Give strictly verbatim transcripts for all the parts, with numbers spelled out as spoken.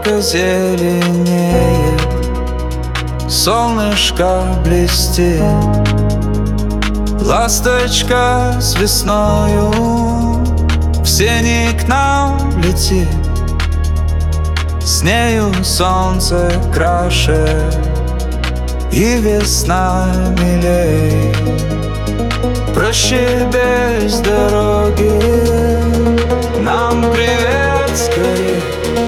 только зеленеет, солнышко блестит, ласточка с весною в сени к нам летит. С нею солнце краше и весна милей. Проще без дороги, нам привет скорей.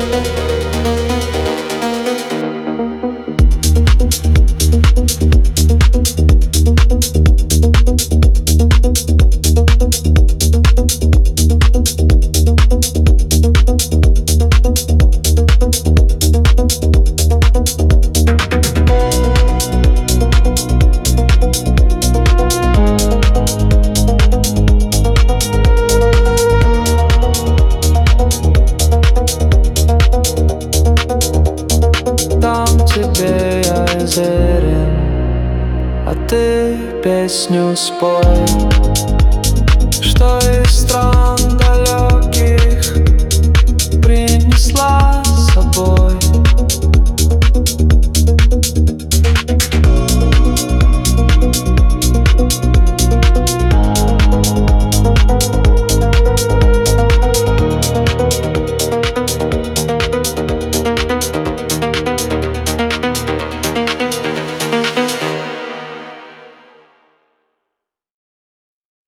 Тебе я верен, а ты песню спой, что из стран далеких принесла с собой.